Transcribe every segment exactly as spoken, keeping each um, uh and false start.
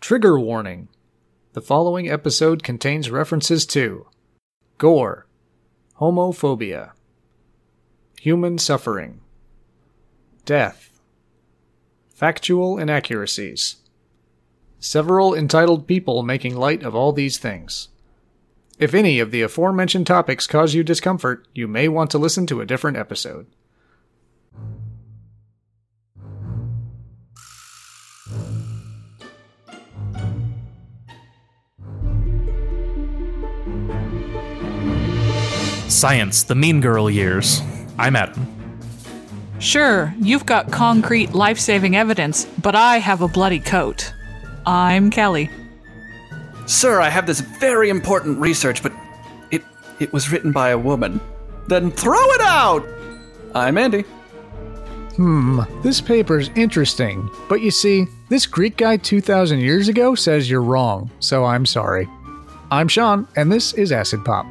Trigger warning. The following episode contains references to gore, homophobia, human suffering, death, factual inaccuracies, several entitled people making light of all these things. If any of the aforementioned topics cause you discomfort, you may want to listen to a different episode. Science, the mean girl years. I'm Adam. Sure, you've got concrete, life-saving evidence, but I have a bloody coat. I'm Kelly. Sir, I have this very important research, but it it was written by a woman. Then throw it out! I'm Andy. Hmm, this paper's interesting, but you see, this Greek guy two thousand years ago says you're wrong, so I'm sorry. I'm Sean, and this is Acid Pop.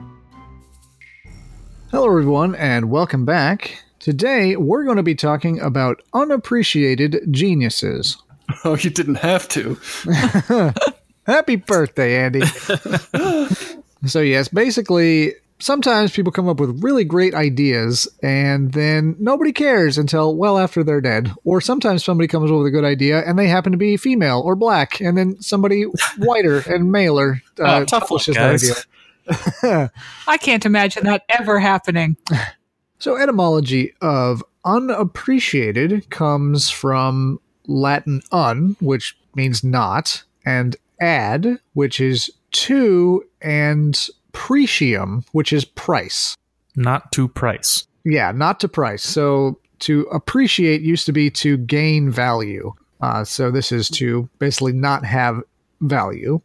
Hello everyone, and welcome back. Today, we're going to be talking about unappreciated geniuses. Oh, you didn't have to. Happy birthday, Andy. So yes, basically, sometimes people come up with really great ideas, and then nobody cares until well after they're dead. Or sometimes somebody comes up with a good idea, and they happen to be female or black, and then somebody whiter and maler uh, oh, tough publishes luck, that guys. idea. I can't imagine that ever happening. So etymology of unappreciated comes from Latin un, which means not, and ad, which is to, and precium, which is price. Not to price. Yeah, not to price. So to appreciate used to be to gain value. Uh, so this is to basically not have value.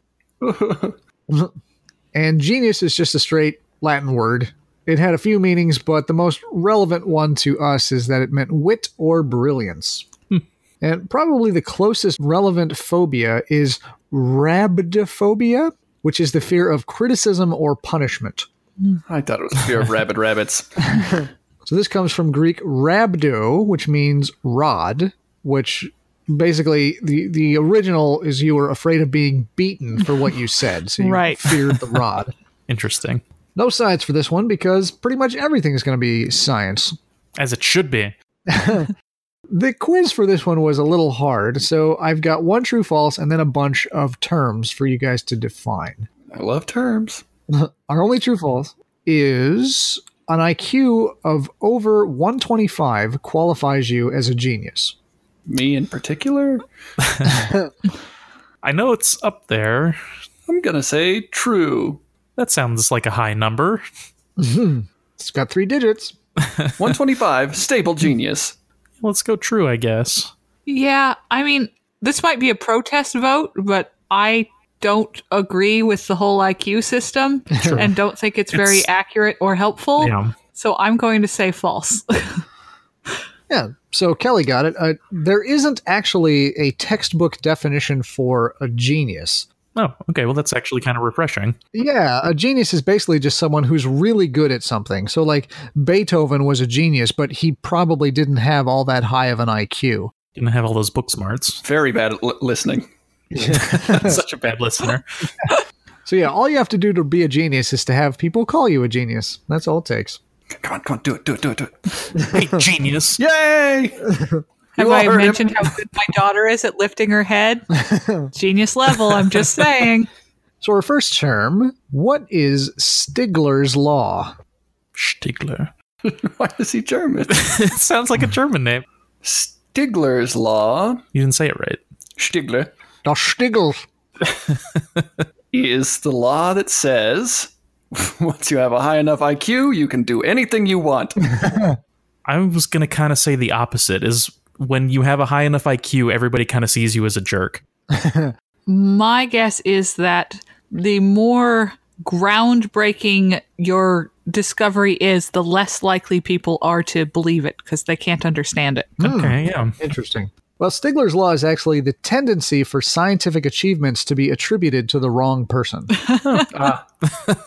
And genius is just a straight Latin word. It had a few meanings, but the most relevant one to us is that it meant wit or brilliance. Hmm. And probably the closest relevant phobia is rhabdophobia, which is the fear of criticism or punishment. I thought it was fear of rabid rabbits. So this comes from Greek rhabdo, which means rod, which basically the, the original is you were afraid of being beaten for what you said. So you Right. feared the rod. Interesting. No science for this one because pretty much everything is going to be science. As it should be. The quiz for this one was a little hard, so I've got one true false and then a bunch of terms for you guys to define. I love terms. Our only true false is an I Q of over one twenty-five qualifies you as a genius. Me in particular? I know it's up there. I'm gonna say true. That sounds like a high number. It's got three digits. one twenty-five, stable genius. Let's go true, I guess. Yeah, I mean, this might be a protest vote, but I don't agree with the whole I Q system Sure. and don't think it's very It's- accurate or helpful. Yeah. So I'm going to say false. Yeah, so Kelly got it. Uh, there isn't actually a textbook definition for a genius. Oh, okay. Well, that's actually kind of refreshing. Yeah, a genius is basically just someone who's really good at something. So, like, Beethoven was a genius, but he probably didn't have all that high of an I Q. Didn't have all those book smarts. Very bad at li- listening. Such a bad listener. So, yeah, all you have to do to be a genius is to have people call you a genius. That's all it takes. Come on, come on, do it, do it, do it, do it. Hey, genius. Yay! Have all I heard him. mentioned how good my daughter is at lifting her head? Genius level, I'm just saying. So, our first term, what is Stigler's Law? Stigler. Why is he German? It sounds like a German name. Stigler's Law, You didn't say it right. Stigler, Das Stigl. is the law that says once you have a high enough I Q, you can do anything you want. I was going to kind of say the opposite, is when you have a high enough I Q, everybody kind of sees you as a jerk. My guess is that the more groundbreaking your discovery is, the less likely people are to believe it because they can't understand it. Okay, yeah. Interesting. Well, Stigler's Law is actually the tendency for scientific achievements to be attributed to the wrong person. Ah,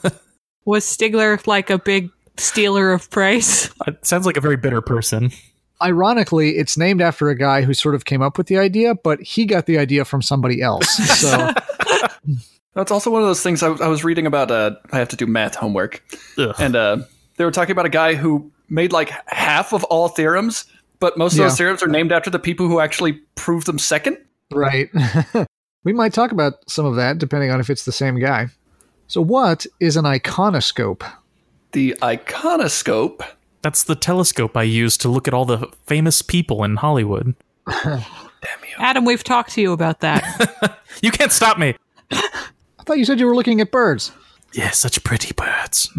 Was Stigler like a big stealer of praise? It sounds like a very bitter person. Ironically, it's named after a guy who sort of came up with the idea, but he got the idea from somebody else. So That's also one of those things I, I was reading about. Uh, I have to do math homework. Ugh. And uh, they were talking about a guy who made like half of all theorems, but most of Yeah. those theorems are named after the people who actually proved them second. right. We might talk about some of that depending on if it's the same guy. So what is an iconoscope? The iconoscope. That's the telescope I use to look at all the famous people in Hollywood. Adam, we've talked to you about that. You can't stop me. I thought you said you were looking at birds. Yeah, such pretty birds.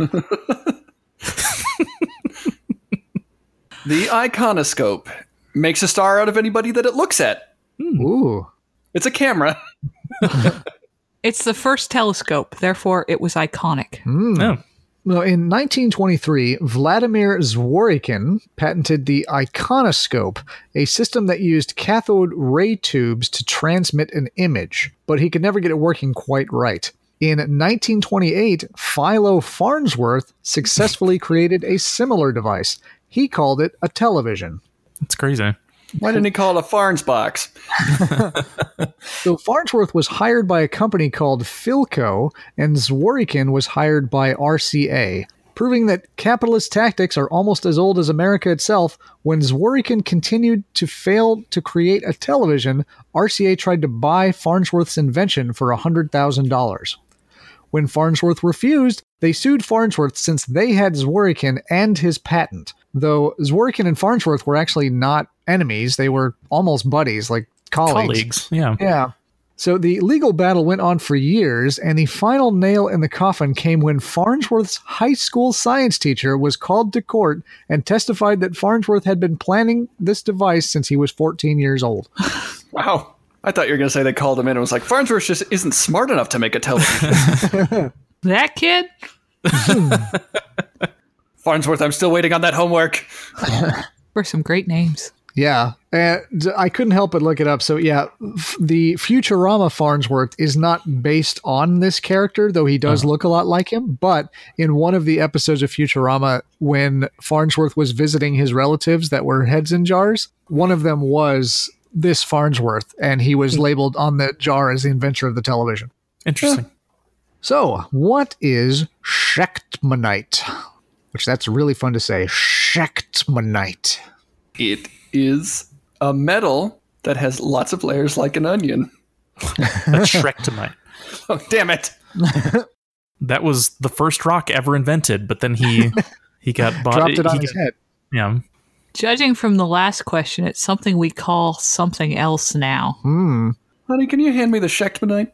The iconoscope makes a star out of anybody that it looks at. Ooh. It's a camera. It's the first telescope, therefore it was iconic. Oh. Well, in nineteen twenty-three, Vladimir Zworykin patented the iconoscope, a system that used cathode ray tubes to transmit an image, but he could never get it working quite right. In nineteen twenty-eight, Philo Farnsworth successfully created a similar device. He called it a television. That's crazy. Why didn't he call it a Farns box? So Farnsworth was hired by a company called Philco, and Zworykin was hired by R C A, proving that capitalist tactics are almost as old as America itself. When Zworykin continued to fail to create a television, R C A tried to buy Farnsworth's invention for one hundred thousand dollars. When Farnsworth refused, they sued Farnsworth since they had Zworykin and his patent. Though Zworykin and Farnsworth were actually not enemies, they were almost buddies, like colleagues. Colleagues. Yeah. Yeah. So the legal battle went on for years, and the final nail in the coffin came when Farnsworth's high school science teacher was called to court and testified that Farnsworth had been planning this device since he was fourteen years old. Wow. I thought you were going to say they called him in and was like, Farnsworth just isn't smart enough to make a television. That kid? Farnsworth, I'm still waiting on that homework. Were some great names. Yeah, and I couldn't help but look it up. So yeah, f- the Futurama Farnsworth is not based on this character, though he does look a lot like him. But in one of the episodes of Futurama, when Farnsworth was visiting his relatives that were heads in jars, one of them was this Farnsworth, and he was labeled on the jar as the inventor of the television. Interesting. So, what is Schechtmanite? Which that's really fun to say. Schechtmanite. It is a metal that has lots of layers like an onion. That's Shrek to mine. Oh, damn it. That was the first rock ever invented, but then he he got bought. Dropped it on he his got- head. Yeah. Judging from the last question, it's something we call something else now. Hmm. Honey, can you hand me the Schechtmanite?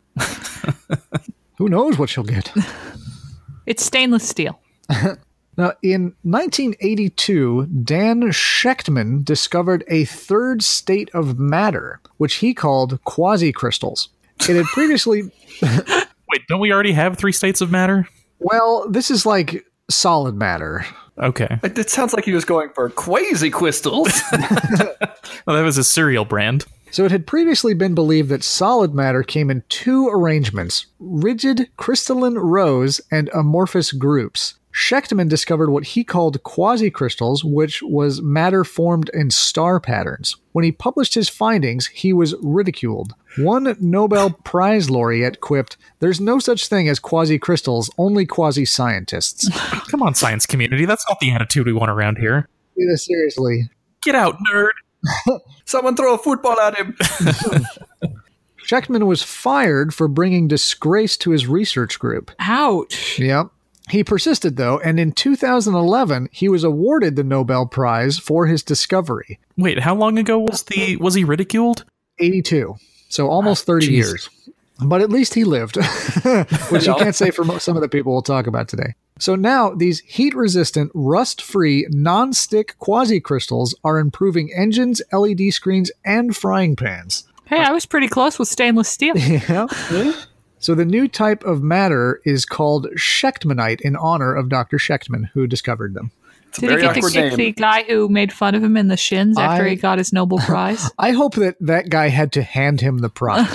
Who knows what she'll get? It's stainless steel. Now, in nineteen eighty-two, Dan Schechtman discovered a third state of matter, which he called quasicrystals. It had previously... Wait, don't we already have three states of matter? Well, this is like solid matter. Okay. It, it sounds like he was going for quasi-crystals. Well, that was a cereal brand. So it had previously been believed that solid matter came in two arrangements, rigid crystalline rows and amorphous groups. Schechtman discovered what he called quasicrystals, which was matter formed in star patterns. When he published his findings, he was ridiculed. One Nobel Prize laureate quipped, "There's no such thing as quasicrystals, only quasi-scientists." Come on, science community. That's not the attitude we want around here. Yeah, seriously. Get out, nerd. Someone throw a football at him. Schechtman was fired for bringing disgrace to his research group. Ouch. Yep. He persisted, though, and in two thousand eleven, he was awarded the Nobel Prize for his discovery. Wait, how long ago was the was he ridiculed? eighty-two. So almost thirty Jeez. years. But at least he lived, which you can't say for mo- some of the people we'll talk about today. So now these heat-resistant, rust-free, non-stick quasicrystals are improving engines, L E D screens, and frying pans. Hey, I was pretty close with stainless steel. Yeah. So the new type of matter is called Schechtmanite in honor of Doctor Schechtman, who discovered them. It's a Did he very get to awkward kick name. the guy who made fun of him in the shins after I- he got his Nobel Prize? I hope that that guy had to hand him the prize.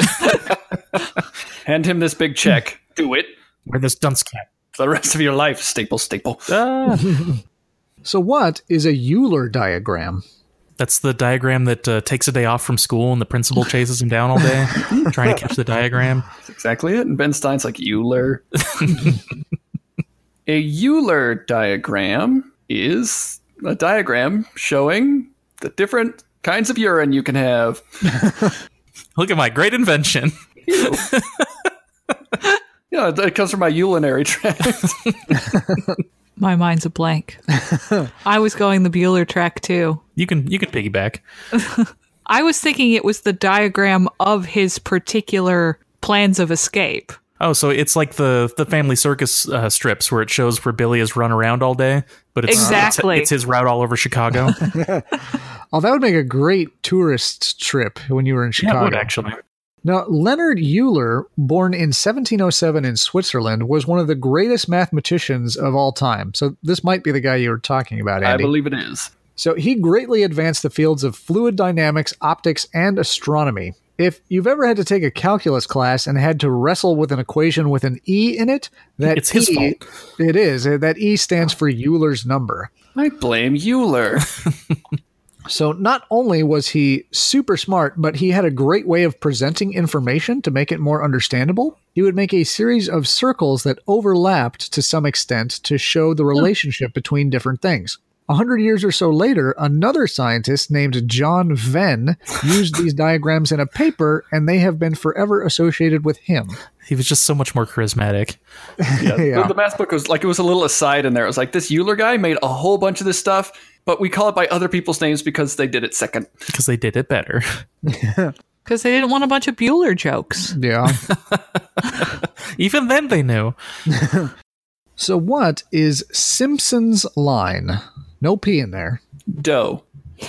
Hand him this big check. Do it. Wear this dunce cap. For the rest of your life, staple, staple. Ah. So what is a Euler diagram? That's the diagram that uh, takes a day off from school and the principal chases him down all day trying to catch the diagram. That's exactly it. And Ben Stein's like, Euler. A Euler diagram is a diagram showing the different kinds of urine you can have. Look at my great invention. Yeah, it comes from my urinary tract. My mind's a blank. I was going the Bueller track too. You can you can piggyback. I was thinking it was the diagram of his particular plans of escape. Oh, so it's like the the Family Circus uh, strips where it shows where Billy has run around all day, but it's Exactly. it's, it's his route all over Chicago. Oh, that would make a great tourist trip when you were in Chicago. Yeah, it would actually. Now, Leonard Euler, born in seventeen oh seven in Switzerland, was one of the greatest mathematicians of all time. So this might be the guy you were talking about, Andy. I believe it is. So he greatly advanced the fields of fluid dynamics, optics, and astronomy. If you've ever had to take a calculus class and had to wrestle with an equation with an E in it, that It's his E, fault. It is. That E stands for Euler's number. I blame Euler. So not only was he super smart, but he had a great way of presenting information to make it more understandable. He would make a series of circles that overlapped to some extent to show the relationship between different things. A hundred years or so later, another scientist named John Venn used these diagrams in a paper, and they have been forever associated with him. He was just so much more charismatic Yeah. Yeah. The, the math book was like, it was a little aside in there. It was like, this Euler guy made a whole bunch of this stuff, but we call it by other people's names because they did it second. because they did it better. Because they didn't want a bunch of Bueller jokes. Yeah. Even then, they knew. So what is Simpson's line? No P in there. Dough.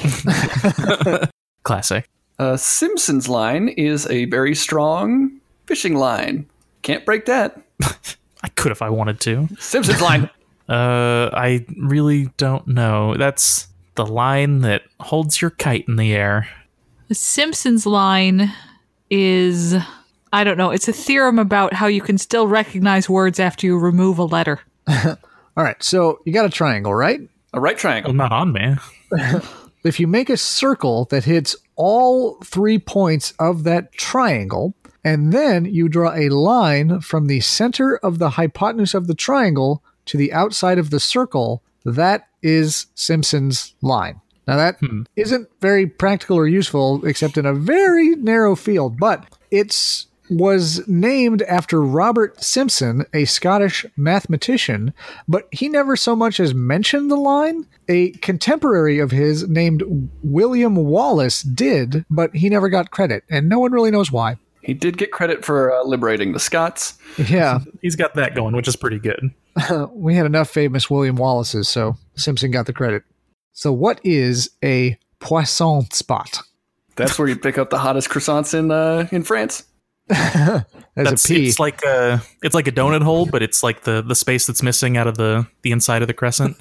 Classic. Uh, Simpson's line is a very strong fishing line. Can't break that. I could if I wanted to. Simpson's line. Uh, I really don't know. That's the line that holds your kite in the air. The Simpsons line is, I don't know, it's a theorem about how you can still recognize words after you remove a letter. All right, so you got a triangle, right? A right Well, triangle. not on me. If you make a circle that hits all three points of that triangle, and then you draw a line from the center of the hypotenuse of the triangle to the outside of the circle, that is Simpson's line. Now, that Hmm. isn't very practical or useful except in a very narrow field, but it's was named after Robert Simpson, a Scottish mathematician, but he never so much as mentioned the line. A contemporary of his named William Wallace did, but he never got credit, and no one really knows why. He did get credit for uh, liberating the Scots. Yeah, He's got that going, which is pretty good. we had enough famous William Wallaces, so Simpson got the credit. So what is a poisson spot? That's where you pick up the hottest croissants in uh, in France. As That's a P. it's like a it's like a donut hole, but it's like the the space that's missing out of the the inside of the crescent.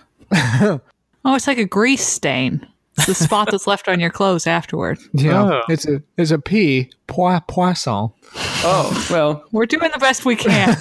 Oh, it's like a grease stain. It's the spot that's left on your clothes afterward. Yeah, Oh. it's a it's a P. Poi, poisson, Oh, well, We're doing the best we can.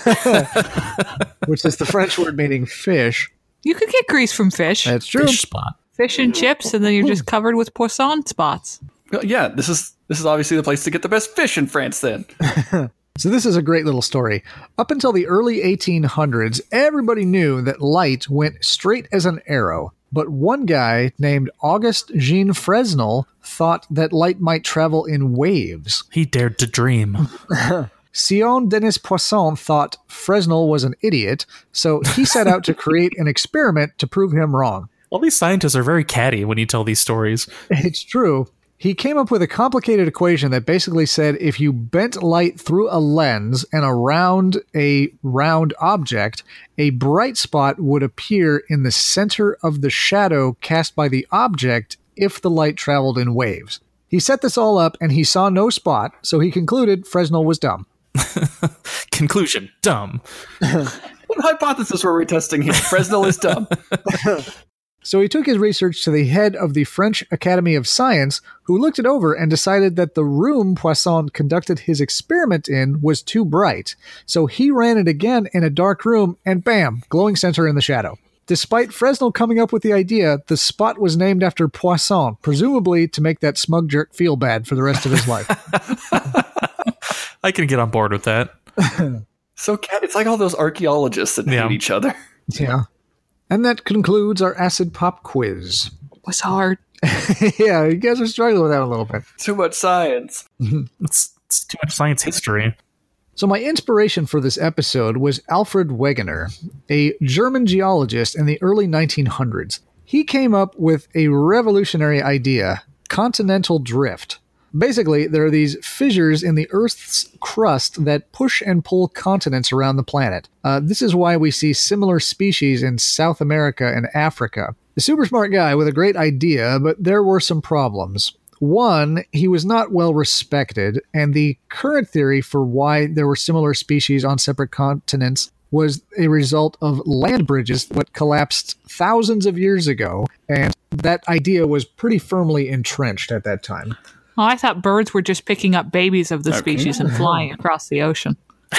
which is the French word meaning fish. You could get grease from fish. That's true. Fish spot. Fish and chips, and then you're just covered with poisson spots. well, yeah, this is this is obviously the place to get the best fish in France then. So this is a great little story. Up until the early eighteen hundreds, everybody knew that light went straight as an arrow. But one guy named Auguste Jean Fresnel thought that light might travel in waves. He dared to dream. Sion Denis Poisson thought Fresnel was an idiot, so he set out to create an experiment to prove him wrong. All these scientists are very catty when you tell these stories. It's true. He came up with a complicated equation that basically said if you bent light through a lens and around a round object, a bright spot would appear in the center of the shadow cast by the object if the light traveled in waves. He set this all up and he saw no spot, so he concluded Fresnel was dumb. Conclusion: dumb. What hypothesis were we testing here? Fresnel is dumb. So he took his research to the head of the French Academy of Science, who looked it over and decided that the room Poisson conducted his experiment in was too bright. So he ran it again in a dark room, and bam, glowing center in the shadow. Despite Fresnel coming up with the idea, the spot was named after Poisson, presumably to make that smug jerk feel bad for the rest of his life. I can get on board with that. So Cat, it's like all those archaeologists that Yeah. hate each other. Yeah. And that concludes our acid pop quiz. Was hard. Yeah, you guys are struggling with that a little bit. Too much science. It's, it's too much science history. So my inspiration for this episode was Alfred Wegener, a German geologist in the early nineteen hundreds. He came up with a revolutionary idea, continental drift. Basically, there are these fissures in the Earth's crust that push and pull continents around the planet. Uh, this is why we see similar species in South America and Africa. A super smart guy with a great idea, but there were some problems. One, he was not well respected, and the current theory for why there were similar species on separate continents was a result of land bridges that collapsed thousands of years ago, and that idea was pretty firmly entrenched at that time. Well, I thought birds were just picking up babies of the species and flying across the ocean.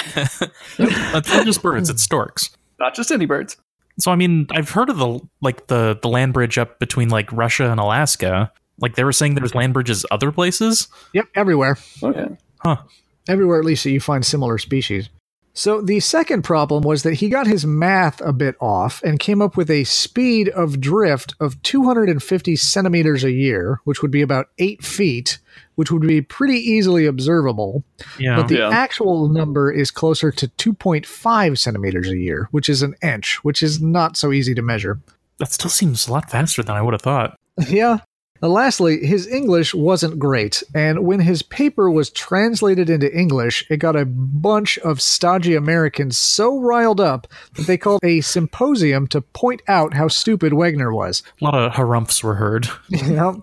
It's not just birds, it's storks. Not just any birds. So I mean, I've heard of the like the the land bridge up between like Russia and Alaska. Like they were saying there's land bridges other places? Yep, everywhere. Oh, yeah. Huh. Everywhere at least that you find similar species. So the second problem was that he got his math a bit off and came up with a speed of drift of two hundred fifty centimeters a year, which would be about eight feet, which would be pretty easily observable. Yeah. But the Yeah. actual number is closer to two point five centimeters a year, which is an inch, which is not so easy to measure. That still seems a lot faster than I would have thought. Yeah. Uh, Lastly, his English wasn't great, and when his paper was translated into English, it got a bunch of stodgy Americans so riled up that they called a symposium to point out how stupid Wegener was. A lot of harumphs were heard. Yep.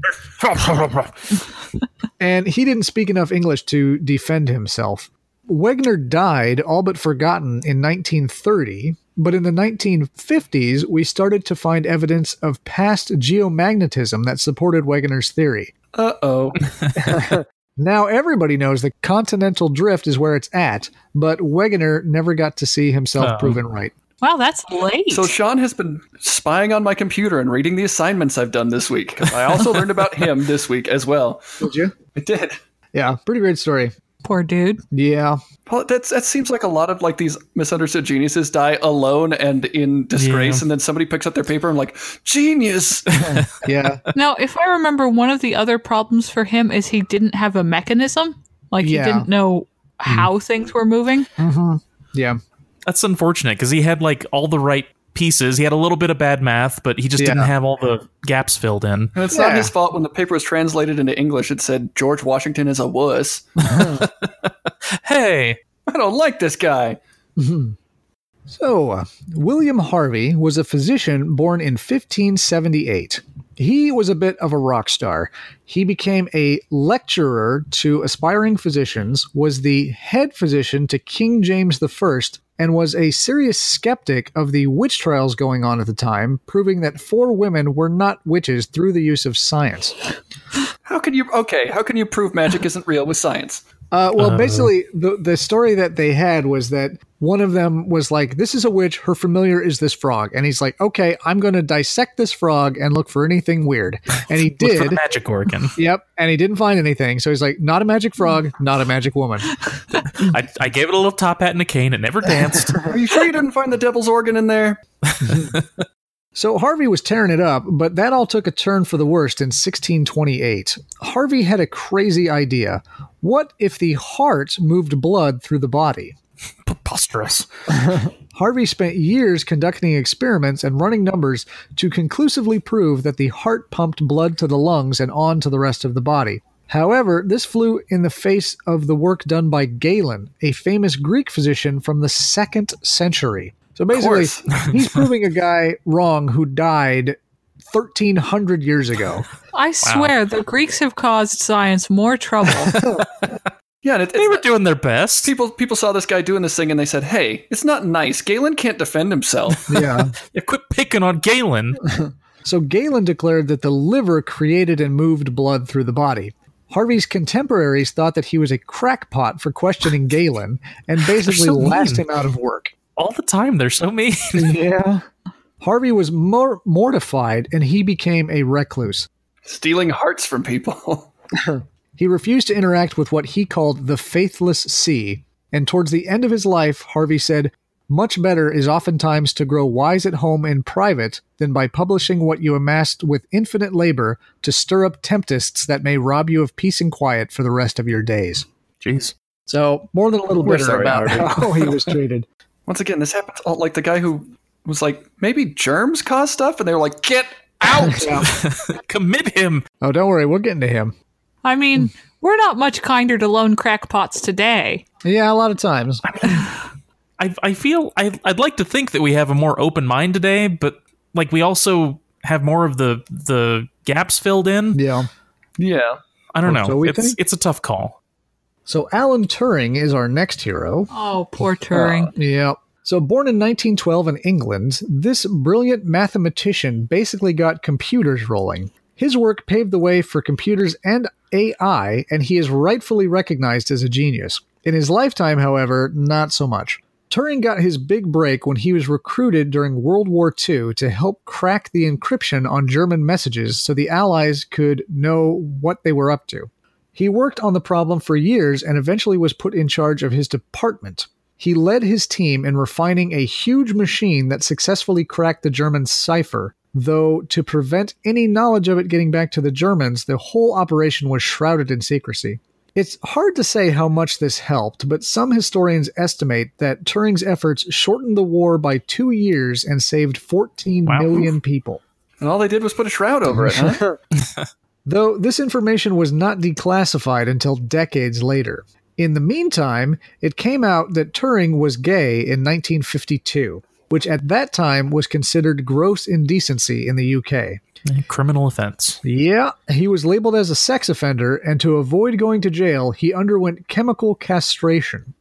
And he didn't speak enough English to defend himself. Wegener died, all but forgotten, in nineteen thirty, but in the nineteen fifties, we started to find evidence of past geomagnetism that supported Wegener's theory. Uh-oh. Now everybody knows that continental drift is where it's at, but Wegener never got to see himself Oh. proven right. Wow, that's late. So Sean has been spying on my computer and reading the assignments I've done this week, because I also learned about him this week as well. Did you? I did. Yeah, pretty great story. Poor dude. Yeah. Well, that's, that seems like a lot of like these misunderstood geniuses die alone and in disgrace, Yeah. and then somebody picks up their paper and like, genius! Yeah. Now, if I remember, one of the other problems for him is he didn't have a mechanism. Like, Yeah. he didn't know how things were moving. Yeah. That's unfortunate because he had like all the right pieces. He had a little bit of bad math, but he just Yeah. didn't have all the gaps filled in. And it's Yeah. not his fault when the paper was translated into English. It said George Washington is a wuss. Hey, I don't like this guy. So, uh, William Harvey was a physician born in fifteen seventy-eight. He was a bit of a rock star. He became a lecturer to aspiring physicians, was the head physician to King James the First, and was a serious skeptic of the witch trials going on at the time, proving that four women were not witches through the use of science. How can you, okay, how can you prove magic isn't real with science? Uh, well, basically, the the story that they had was that one of them was like, this is a witch, her familiar is this frog. And he's like, okay, I'm going to dissect this frog and look for anything weird. And he look for did. the magic organ. Yep. And he didn't find anything. So he's like, not a magic frog, not a magic woman. I, I gave it a little top hat and a cane. It never danced. Are you sure you didn't find the devil's organ in there? So Harvey was tearing it up, but that all took a turn for the worst in sixteen twenty-eight. Harvey had a crazy idea. What if the heart moved blood through the body? Preposterous. Harvey spent years conducting experiments and running numbers to conclusively prove that the heart pumped blood to the lungs and on to the rest of the body. However, this flew in the face of the work done by Galen, a famous Greek physician from the second century. So basically, he's proving a guy wrong who died thirteen hundred years ago. I swear, the Greeks have caused science more trouble. Yeah, and it, They it's were not- doing their best. people people saw this guy doing this thing and they said, hey, it's not nice. Galen can't defend himself. Yeah. Yeah, quit picking on Galen. So Galen declared that the liver created and moved blood through the body. Harvey's contemporaries thought that he was a crackpot for questioning Galen and basically so mean. last him out of work. All the time, they're so mean. Yeah. Harvey was mor- mortified and he became a recluse. Stealing hearts from people. He refused to interact with what he called the faithless sea, and towards the end of his life, Harvey said, "Much better is oftentimes to grow wise at home in private than by publishing what you amassed with infinite labor to stir up tempests that may rob you of peace and quiet for the rest of your days." Jeez. So, more than a little We're bitter sorry, about Harvey. how he was treated. Once again, this happens all, like the guy who was like, maybe germs cause stuff, and they were like, get out! Commit him. Oh, don't worry, we'll get into him. I mean, we're not much kinder to lone crackpots today. Yeah, a lot of times. I I feel I I'd like to think that we have a more open mind today, but like we also have more of the the gaps filled in. Yeah. Yeah. I don't Or know. so we it's think. it's a tough call. So, Alan Turing is our next hero. Oh, poor Turing. Yeah. So, born in nineteen twelve in England, this brilliant mathematician basically got computers rolling. His work paved the way for computers and A I, and he is rightfully recognized as a genius. In his lifetime, however, not so much. Turing got his big break when he was recruited during World War Two to help crack the encryption on German messages so the Allies could know what they were up to. He worked on the problem for years and eventually was put in charge of his department. He led his team in refining a huge machine that successfully cracked the German cipher, though to prevent any knowledge of it getting back to the Germans, the whole operation was shrouded in secrecy. It's hard to say how much this helped, but some historians estimate that Turing's efforts shortened the war by two years and saved fourteen Wow. million people. And all they did was put a shroud over it, huh? Though this information was not declassified until decades later. In the meantime, it came out that Turing was gay in nineteen fifty-two, which at that time was considered gross indecency in the U K. A criminal offense. Yeah, he was labeled as a sex offender, and to avoid going to jail, he underwent chemical castration.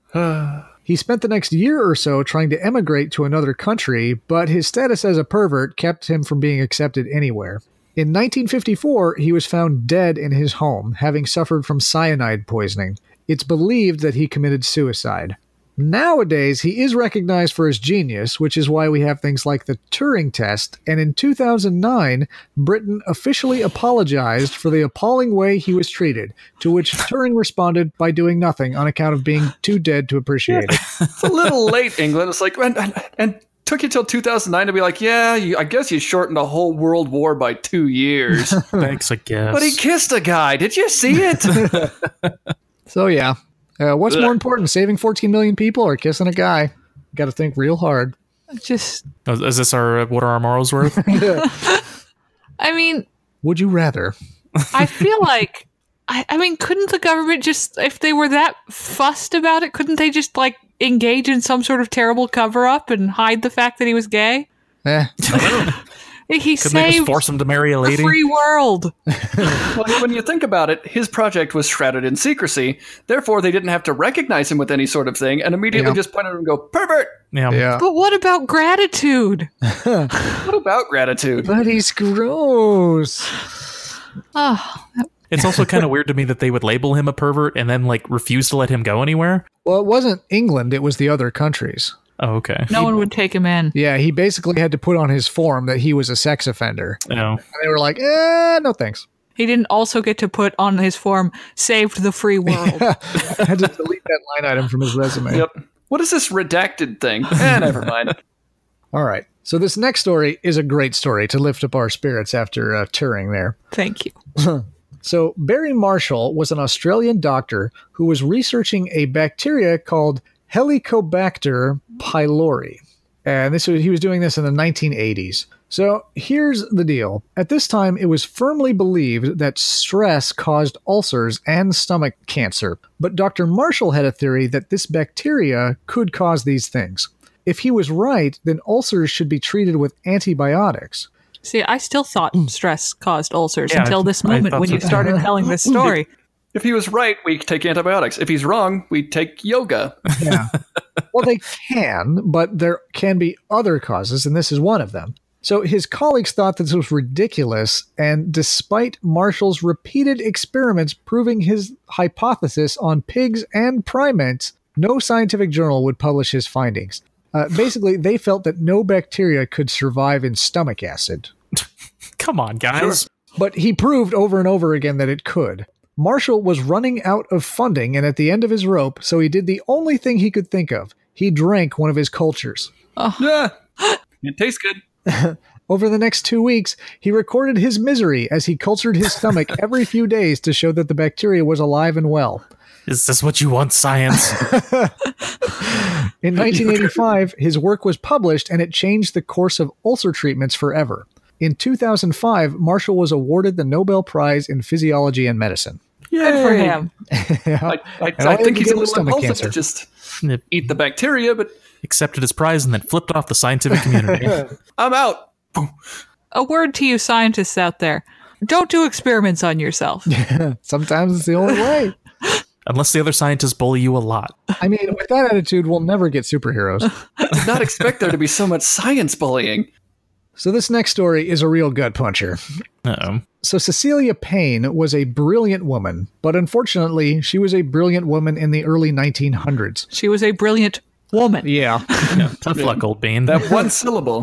He spent the next year or so trying to emigrate to another country, but his status as a pervert kept him from being accepted anywhere. In nineteen fifty-four, he was found dead in his home, having suffered from cyanide poisoning. It's believed that he committed suicide. Nowadays, he is recognized for his genius, which is why we have things like the Turing test, and in two thousand nine, Britain officially apologized for the appalling way he was treated, to which Turing responded by doing nothing on account of being too dead to appreciate it. It's a little late, England. It's like, and, and, and took you till two thousand nine to be like, yeah, you, I guess you shortened a whole world war by two years. Thanks, I guess. But he kissed a guy. Did you see it? So yeah, uh, what's more important, saving fourteen million people or kissing a guy? Got to think real hard. Just, Is is this our what are our morals worth? I mean, Would you rather? I feel like, I, I mean, couldn't the government just, if they were that fussed about it, couldn't they just, like, engage in some sort of terrible cover-up and hide the fact that he was gay? Eh. He Couldn't they just saved force him to marry a the lady? free world. Well, when you think about it, his project was shrouded in secrecy. Therefore, they didn't have to recognize him with any sort of thing and immediately Yeah. just point at him and go, pervert! Yeah. Yeah. But what about gratitude? What about gratitude? But he's gross. Oh, It's also kind of weird to me that they would label him a pervert and then like refuse to let him go anywhere. Well, it wasn't England, it was the other countries. Oh, okay. no one would take him in. Yeah, he basically had to put on his form that he was a sex offender. No. And they were like, eh, no thanks. He didn't also get to put on his form, saved the free world. I had to delete that line item from his resume. Yep. What is this redacted thing? Eh, never mind. All right. So this next story is a great story to lift up our spirits after uh, Turing there. Thank you. So Barry Marshall was an Australian doctor who was researching a bacteria called Helicobacter pylori. And this was, he was doing this in the nineteen eighties. So here's the deal. At this time, it was firmly believed that stress caused ulcers and stomach cancer. But Doctor Marshall had a theory that this bacteria could cause these things. If he was right, then ulcers should be treated with antibiotics. See, I still thought stress caused ulcers Yeah, until this I moment thought when so you too. started telling this story. If he was right, we take antibiotics. If he's wrong, we take yoga. Yeah. Well, they can, but there can be other causes, and this is one of them. So his colleagues thought this was ridiculous, and despite Marshall's repeated experiments proving his hypothesis on pigs and primates, no scientific journal would publish his findings. Uh, basically, they felt that no bacteria could survive in stomach acid. Come on, guys. Sure. But he proved over and over again that it could. Marshall was running out of funding and at the end of his rope, so he did the only thing he could think of. He drank one of his cultures. Yeah. It tastes good. Over the next two weeks, he recorded his misery as he cultured his stomach every few days to show that the bacteria was alive and well. Is this what you want, science? In nineteen eighty-five, his work was published and it changed the course of ulcer treatments forever. In two thousand five, Marshall was awarded the Nobel Prize in Physiology and Medicine. Good for him. I, I, And all I he think had he's to a get was little stomach impulsive cancer. to just Yep. eat the bacteria, but Accepted his prize and then flipped off the scientific community. I'm out. A word to you scientists out there. Don't do experiments on yourself. Sometimes it's the only way. Unless the other scientists bully you a lot. I mean, with that attitude, we'll never get superheroes. Did not expect there to be so much science bullying. So this next story is a real gut puncher. Uh-oh. So Cecilia Payne was a brilliant woman, but unfortunately, she was a brilliant woman in the early nineteen hundreds. She was a brilliant woman. Yeah. Yeah, tough luck, old bean. That one syllable.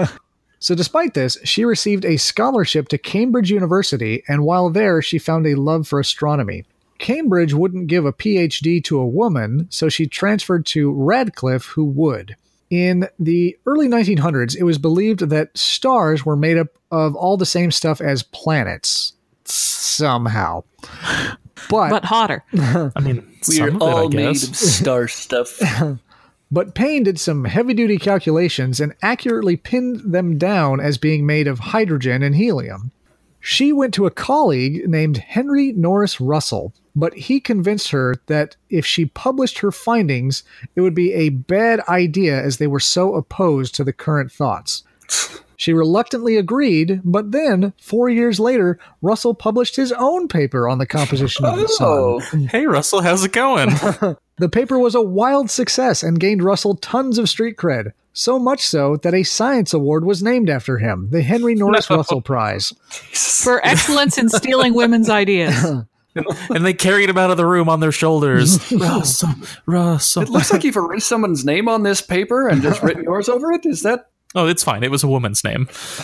So despite this, she received a scholarship to Cambridge University, and while there, she found a love for astronomy. Cambridge wouldn't give a P H D to a woman, so she transferred to Radcliffe, who would. In the early nineteen hundreds, it was believed that stars were made up of all the same stuff as planets. Somehow. But, But hotter. I mean, We some are of it, all I made guess. of star stuff. but Payne did some heavy-duty calculations and accurately pinned them down as being made of hydrogen and helium. She went to a colleague named Henry Norris Russell, but he convinced her that if she published her findings, it would be a bad idea as they were so opposed to the current thoughts. She reluctantly agreed, but then, four years later, Russell published his own paper on the composition of the sun. Oh, Hey, Russell, how's it going? The paper was a wild success and gained Russell tons of street cred, so much so that a science award was named after him, the Henry Norris No. Russell Prize. For excellence in stealing women's ideas. And they carried him out of the room on their shoulders. Russell, Russell. it looks like you've erased someone's name on this paper and just written yours over it. Is that? Oh, it's fine. It was a woman's name.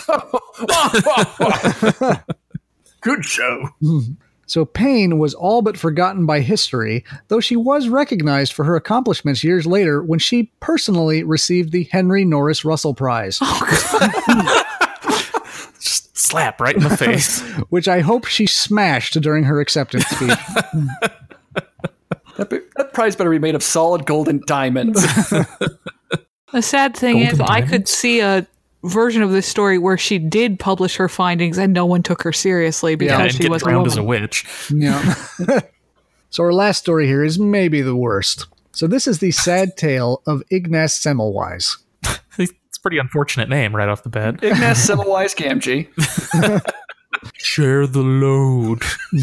Good show. So Payne was all but forgotten by history, though she was recognized for her accomplishments years later when she personally received the Henry Norris Russell Prize, Just slap right in the face. which I hope she smashed during her acceptance speech. That, be- that prize better be made of solid gold and diamonds. The sad thing Golden is, I diamonds? could see a version of this story where she did publish her findings and no one took her seriously because Yeah, and she get was a drowned woman. as a witch. Yeah. So our last story here is maybe the worst. So this is the sad tale of Ignaz Semmelweis. It's a pretty unfortunate name right off the bat. Ignaz Semmelweis Gamgee. Share the load.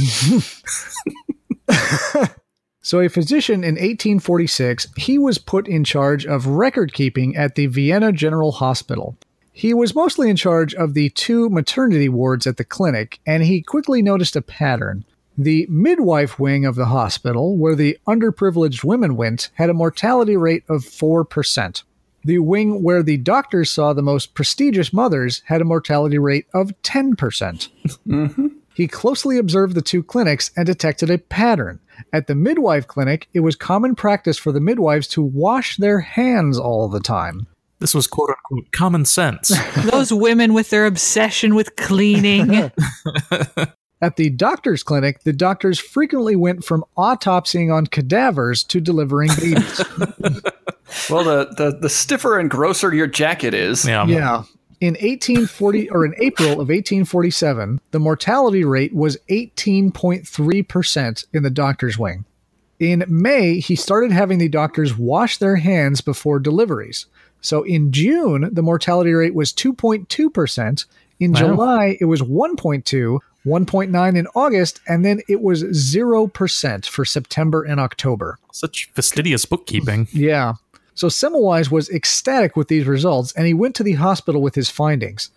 So a physician in eighteen forty-six, he was put in charge of record keeping at the Vienna General Hospital. He was mostly in charge of the two maternity wards at the clinic, and he quickly noticed a pattern. The midwife wing of the hospital, where the underprivileged women went, had a mortality rate of four percent. The wing where the doctors saw the most prestigious mothers had a mortality rate of ten percent. He closely observed the two clinics and detected a pattern. At the midwife clinic, it was common practice for the midwives to wash their hands all the time. This was quote unquote common sense. Those women with their obsession with cleaning. At the doctor's clinic, the doctors frequently went from autopsying on cadavers to delivering babies. Well, the, the, the stiffer and grosser your jacket is. Yeah. Yeah. In eighteen forty or in April of eighteen forty-seven, the mortality rate was eighteen point three percent in the doctor's wing. In May, he started having the doctors wash their hands before deliveries. So in June, the mortality rate was two point two percent. In Wow. July, it was one point two, one point nine in August, and then it was zero percent for September and October. Such fastidious bookkeeping. Yeah. So Semmelweis was ecstatic with these results, and he went to the hospital with his findings.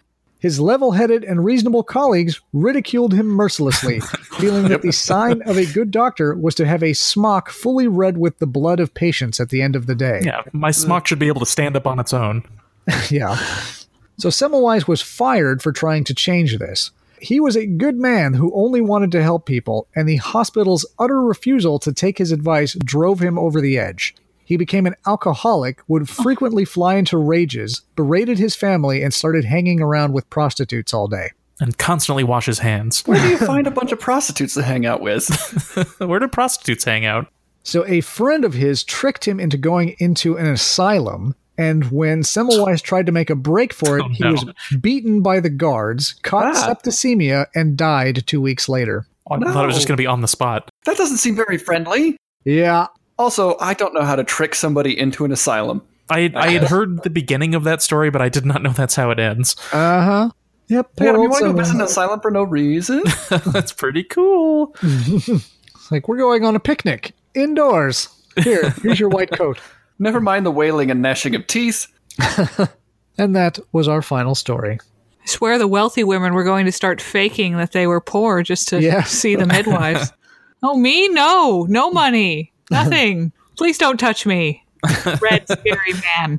his level-headed and reasonable colleagues ridiculed him mercilessly, feeling that the sign of a good doctor was to have a smock fully red with the blood of patients at the end of the day. Yeah, my smock should be able to stand up on its own. Yeah. So Semmelweis was fired for trying to change this. He was a good man who only wanted to help people, and the hospital's utter refusal to take his advice drove him over the edge. He became an alcoholic, would frequently fly into rages, berated his family, and started hanging around with prostitutes all day. And constantly wash his hands. Where do you find a bunch of prostitutes to hang out with? Where do prostitutes hang out? So a friend of his tricked him into going into an asylum, and when Semmelweis tried to make a break for it, Oh, he no. was beaten by the guards, caught Ah. septicemia, and died two weeks later. I thought it was just going to be on the spot. That doesn't seem very friendly. Yeah. Also, I don't know how to trick somebody into an asylum. I I had heard the beginning of that story, but I did not know that's how it ends. Uh-huh. Yep. Yeah, poor you old want to go visit an Semmelweis. asylum for no reason? That's pretty cool. It's like, we're going on a picnic. Indoors. Here, here's your white coat. Never mind the wailing and gnashing of teeth. And that was our final story. I swear the wealthy women were going to start faking that they were poor just to Yeah. see the midwives. Oh, me? No. No money. Nothing. Please don't touch me. Red, scary man.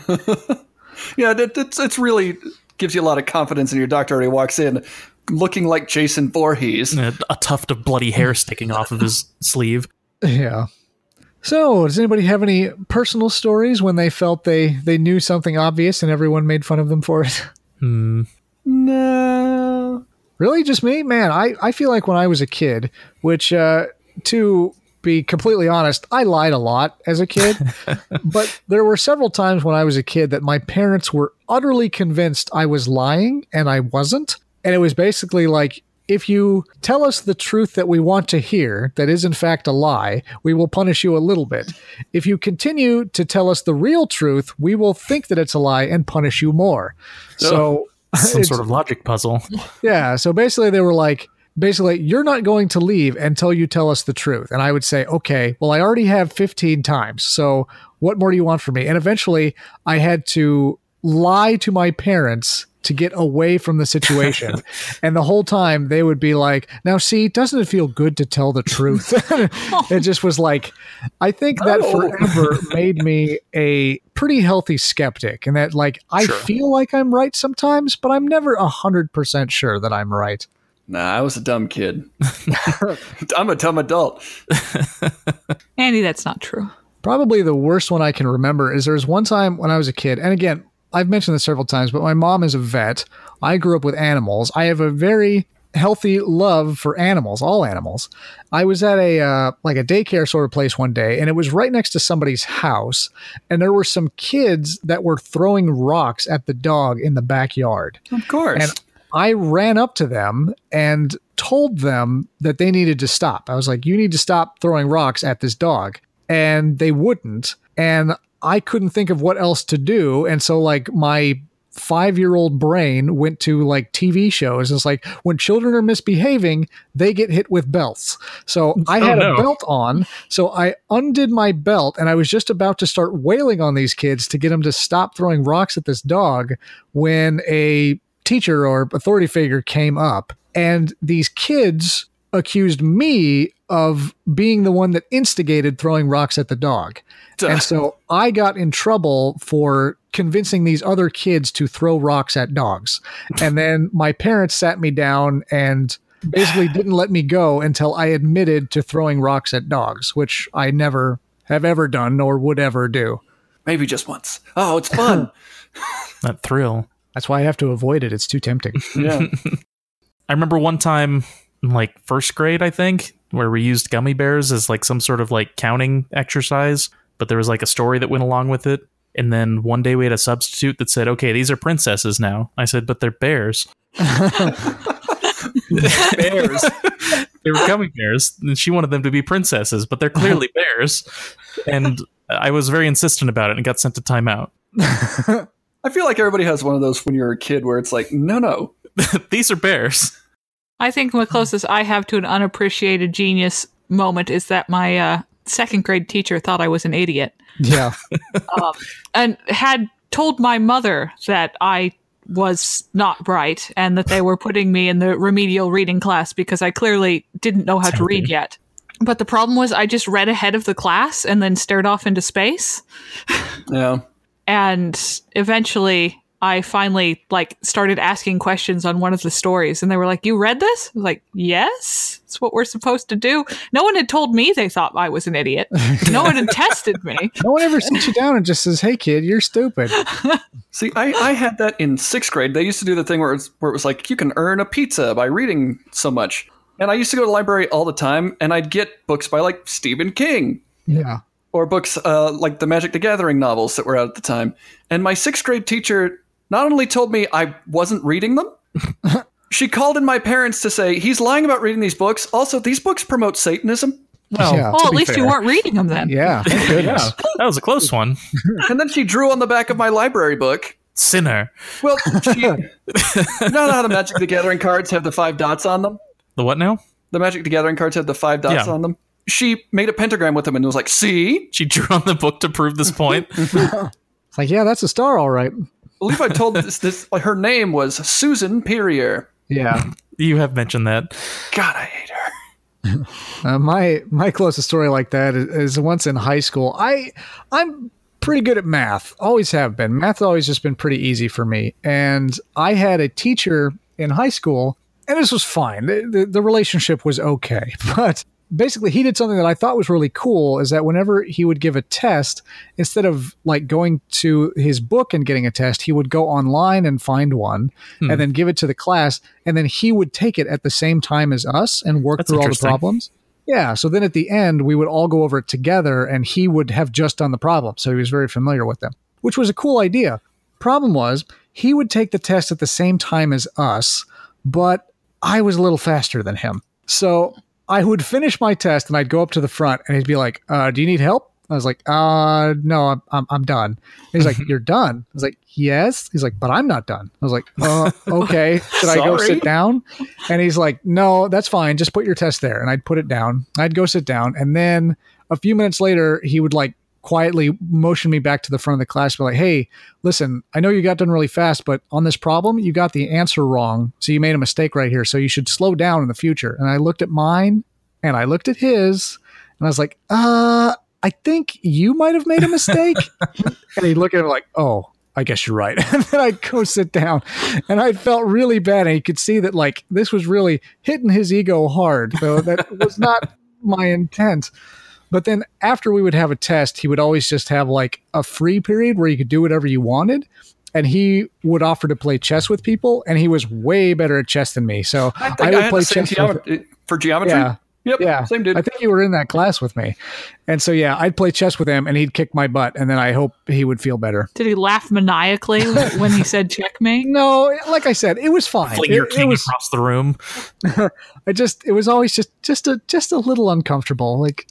Yeah, it, it's it's really gives you a lot of confidence, and your doctor already walks in looking like Jason Voorhees. A, a tuft of bloody hair sticking off of his sleeve. Yeah. So, does anybody have any personal stories when they felt they, they knew something obvious and everyone made fun of them for it? Hmm. No. Really? Just me? Man, I, I feel like when I was a kid, which, uh, to be completely honest, I lied a lot as a kid. But there were several times when I was a kid that my parents were utterly convinced I was lying, and I wasn't. And it was basically like, if you tell us the truth that we want to hear, that is in fact a lie, we will punish you a little bit. If you continue to tell us the real truth, we will think that it's a lie and punish you more. So, Some it's- sort of logic puzzle. yeah. So basically, they were like, basically, you're not going to leave until you tell us the truth. And I would say, okay, well, I already have fifteen times. So what more do you want from me? And eventually, I had to lie to my parents to get away from the situation. And the whole time they would be like, now see, doesn't it feel good to tell the truth? It just was like, I think that No. forever made me a pretty healthy skeptic, and that like, I Sure. feel like I'm right sometimes, but I'm never a hundred percent sure that I'm right. Nah, I was a dumb kid. I'm a dumb adult. Andy, that's not true. Probably the worst one I can remember is there was one time when I was a kid, and again, I've mentioned this several times, but my mom is a vet. I grew up with animals. I have a very healthy love for animals, all animals. I was at a uh, like a daycare sort of place one day, and it was right next to somebody's house, and there were some kids that were throwing rocks at the dog in the backyard. Of course. And I ran up to them and told them that they needed to stop. I was like, you need to stop throwing rocks at this dog. And they wouldn't. And I couldn't think of what else to do. And so like my five-year-old brain went to like T V shows. It's like when children are misbehaving, they get hit with belts. So I Oh, had no. a belt on. So I undid my belt and I was just about to start wailing on these kids to get them to stop throwing rocks at this dog when a teacher or authority figure came up, and these kids accused me of being the one that instigated throwing rocks at the dog. Duh. And so I got in trouble for convincing these other kids to throw rocks at dogs. And then my parents sat me down and basically didn't let me go until I admitted to throwing rocks at dogs, which I never have ever done nor would ever do. Maybe just once. Oh, it's fun. That thrill. That's why I have to avoid it. It's too tempting. Yeah. I remember one time in like first grade, I think, where we used gummy bears as like some sort of like counting exercise, but there was like a story that went along with it. And then one day we had a substitute that said, okay, these are princesses now. I said, but they're bears. Bears. They were gummy bears, and she wanted them to be princesses, but they're clearly bears. And I was very insistent about it and got sent to timeout. I feel like everybody has one of those when you're a kid where it's like, no, no. These are bears. I think the closest I have to an unappreciated genius moment is that my uh, second grade teacher thought I was an idiot Yeah. um, and had told my mother that I was not bright and that they were putting me in the remedial reading class because I clearly didn't know how to read yet. But the problem was I just read ahead of the class and then stared off into space. Yeah. And eventually I finally like started asking questions on one of the stories and they were like, you read this? I was like, yes, it's what we're supposed to do. No one had told me they thought I was an idiot. No one had tested me. No one ever sits you down and just says, hey kid, you're stupid. See, I, I had that in sixth grade. They used to do the thing where, it's, where it was like, you can earn a pizza by reading so much. And I used to go to the library all the time and I'd get books by like Stephen King. Yeah. Or books uh, like the Magic the Gathering novels that were out at the time. And my sixth grade teacher not only told me I wasn't reading them, she called in my parents to say, he's lying about reading these books. Also, these books promote Satanism. Well, Yeah. Well, to at be least you fair. weren't reading them then. Yeah. Thank goodness. Yeah, that was a close one. And then she drew on the back of my library book. Sinner. Well, she, you know how the Magic the Gathering cards have the five dots on them? The what now? The Magic the Gathering cards have the five dots Yeah. on them. She made a pentagram with them and was like, see? She drew on the book to prove this point. It's like, yeah, that's a star, all right. I believe I told this, this like, her name was Susan Perrier. Yeah. You have mentioned that. God, I hate her. Uh, my my closest story like that is, is once in high school. I I'm pretty good at math. Always have been. Math's always just been pretty easy for me. And I had a teacher in high school, and this was fine. The, the, the relationship was okay, but basically he did something that I thought was really cool, is that whenever he would give a test, instead of like going to his book and getting a test, he would go online and find one Hmm. and then give it to the class. And then he would take it at the same time as us and work That's through all the interesting. problems. Yeah. So then at the end, we would all go over it together and he would have just done the problem. So he was very familiar with them, which was a cool idea. Problem was, he would take the test at the same time as us, but I was a little faster than him. So I would finish my test and I'd go up to the front and he'd be like, uh, do you need help? I was like, uh, no, I'm, I'm, I'm done. And he's like, you're done? I was like, yes. He's like, but I'm not done. I was like, uh, okay. Should I go Sorry. sit down? And he's like, no, that's fine. Just put your test there. And I'd put it down. I'd go sit down. And then a few minutes later, he would like quietly motion me back to the front of the class, be like, hey, listen, I know you got done really fast, but on this problem, you got the answer wrong. So you made a mistake right here. So you should slow down in the future. And I looked at mine and I looked at his and I was like, uh, I think you might have made a mistake. And he'd look at him like, oh, I guess you're right. And then I'd go sit down and I felt really bad. And you could see that like this was really hitting his ego hard. So that was not my intent. But then after we would have a test, he would always just have like a free period where you could do whatever you wanted. And he would offer to play chess with people. And he was way better at chess than me. So I I, think I, would had play the same chess with, geometry, for geometry. Yeah. Yep. yeah, Same dude. I think you were in that class with me. And so, yeah, I'd play chess with him and he'd kick my butt. And then I hope he would feel better. Did he laugh maniacally when he said checkmate? No, like I said, it was fine. Fling It, your it king was, across the room. I just, it was always just, just a, just a little uncomfortable. Like,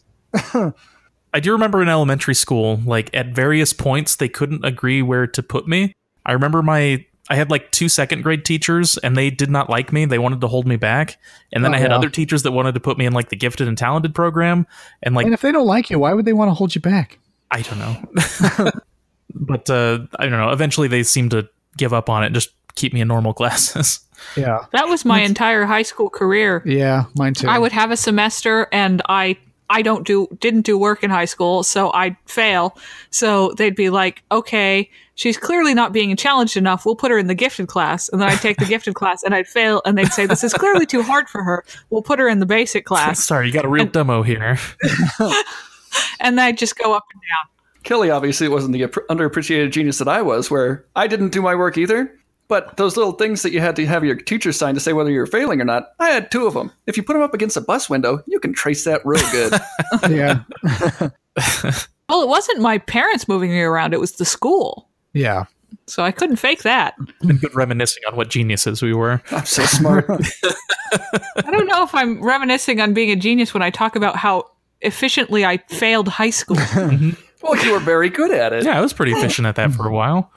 I do remember in elementary school, like at various points, they couldn't agree where to put me. I remember my, I had like two second grade teachers and they did not like me. They wanted to hold me back. And then Oh, I had yeah. other teachers that wanted to put me in like the gifted and talented program. And like, and if they don't like you, why would they want to hold you back? I don't know. But uh, I don't know. Eventually they seemed to give up on it and just keep me in normal classes. Yeah. That was my entire high school career. Yeah, mine too. I would have a semester and I I don't do didn't do work in high school, so I'd fail. So they'd be like, okay, she's clearly not being challenged enough. We'll put her in the gifted class. And then I'd take the gifted class and I'd fail. And they'd say, this is clearly too hard for her. We'll put her in the basic class. Sorry, you got a real demo here. And then I'd just go up and down. Kelly obviously wasn't the appre- underappreciated genius that I was, where I didn't do my work either. But those little things that you had to have your teacher sign to say whether you were failing or not, I had two of them. If you put them up against a bus window, you can trace that real good. yeah. Well, it wasn't my parents moving me around. It was the school. Yeah. So I couldn't fake that. Been good reminiscing on what geniuses we were. I'm so smart. I don't know if I'm reminiscing on being a genius when I talk about how efficiently I failed high school. Well, you were very good at it. Yeah, I was pretty efficient at that for a while.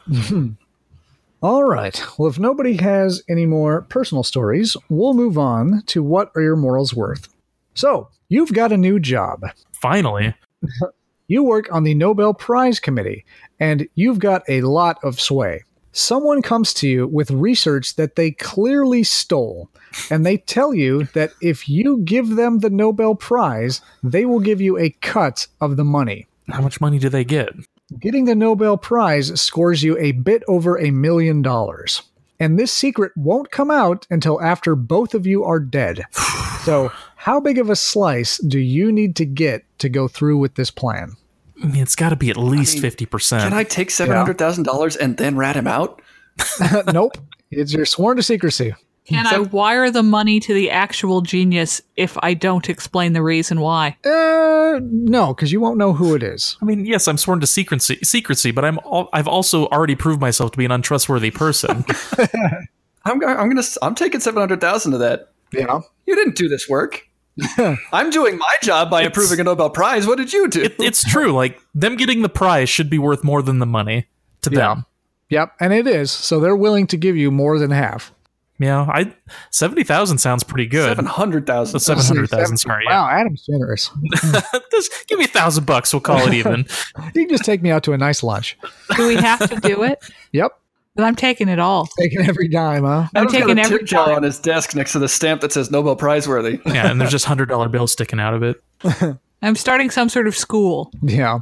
All right. Well, if nobody has any more personal stories, we'll move on to what are your morals worth. So, you've got a new job. Finally. You work on the Nobel Prize Committee, and you've got a lot of sway. someone comes to you with research that they clearly stole, and they tell you that if you give them the Nobel Prize, they will give you a cut of the money. How much money do they get? Getting the Nobel Prize scores you a bit over a million dollars. And this secret won't come out until after both of you are dead. So, how big of a slice do you need to get to go through with this plan? I mean, it's got to be at least I mean, fifty percent. Can I take seven hundred thousand dollars and then rat him out? Nope. It's you're sworn to secrecy. Can I wire the money to the actual genius if I don't explain the reason why? Uh, no, because you won't know who it is. I mean, yes, I'm sworn to secrecy, secrecy, but I'm al- I've also already proved myself to be an untrustworthy person. I'm go- I'm gonna I'm taking seven hundred thousand of that. Yeah. You didn't do this work. I'm doing my job by approving a Nobel Prize. What did you do? It, it's true. Like, them getting the prize should be worth more than the money to Yeah. them. Yep, and it is. So they're willing to give you more than half. Yeah, I seventy thousand sounds pretty good. Seven hundred thousand. Seven hundred thousand. Sorry. Wow, Adam's generous. Yeah. Just give me a thousand bucks. We'll call it even. You can just take me out to a nice lunch. Do we have to do it? Yep. Then I'm taking it all. Taking every dime, huh? I'm Adam's got taking a every tip jar time. on his desk next to the stamp that says Nobel Prize worthy. Yeah, and there's just hundred dollar bills sticking out of it. I'm starting some sort of school. Yeah.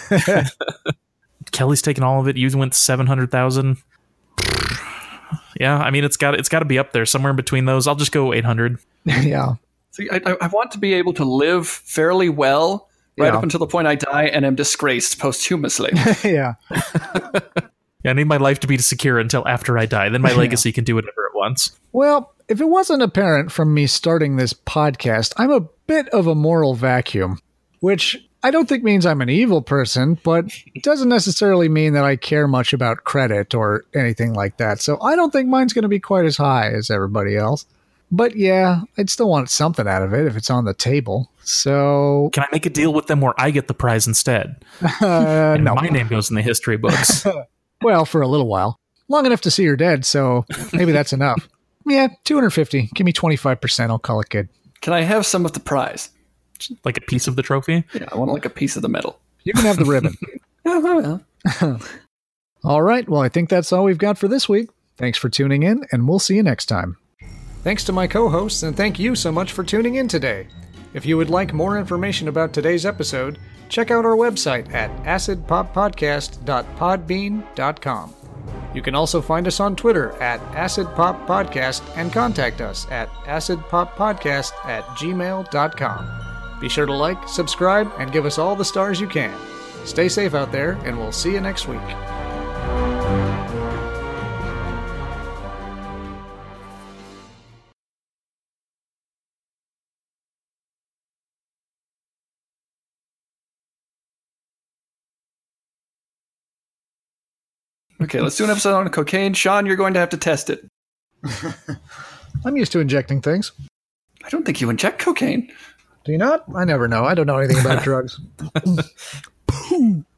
Kelly's taking all of it. You went seven hundred thousand. Yeah, I mean, it's got it's got to be up there somewhere in between those. I'll just go eight hundred. Yeah. See, I, I I want to be able to live fairly well right Yeah. up until the point I die and am disgraced posthumously. Yeah. Yeah, I need my life to be secure until after I die. Then my legacy can do whatever it wants. Well, if it wasn't apparent from me starting this podcast, I'm a bit of a moral vacuum, which I don't think means I'm an evil person, but it doesn't necessarily mean that I care much about credit or anything like that. So I don't think mine's going to be quite as high as everybody else. But yeah, I'd still want something out of it if it's on the table. So, Can I make a deal with them where I get the prize instead? uh, And no. my name goes in the history books. Well, for a little while. Long enough to see you're dead, so maybe that's enough. Yeah, two hundred fifty. Give me twenty-five percent. I'll call it good. Can I have some of the prize? Like a piece of the trophy. Yeah, I want like a piece of the medal. You can have the ribbon. Oh, well. All right. Well, I think that's all we've got for this week. Thanks for tuning in, and we'll see you next time. Thanks to my co-hosts, and thank you so much for tuning in today. If you would like more information about today's episode, check out our website at acid pop podcast dot podbean dot com. You can also find us on Twitter at acidpoppodcast and contact us at acidpoppodcast at gmail dot com. Be sure to like, subscribe, and give us all the stars you can. Stay safe out there, and we'll see you next week. Okay, let's do an episode on cocaine. Sean, you're going to have to test it. I'm used to injecting things. I don't think you inject cocaine. Do you not? I never know. I don't know anything about drugs.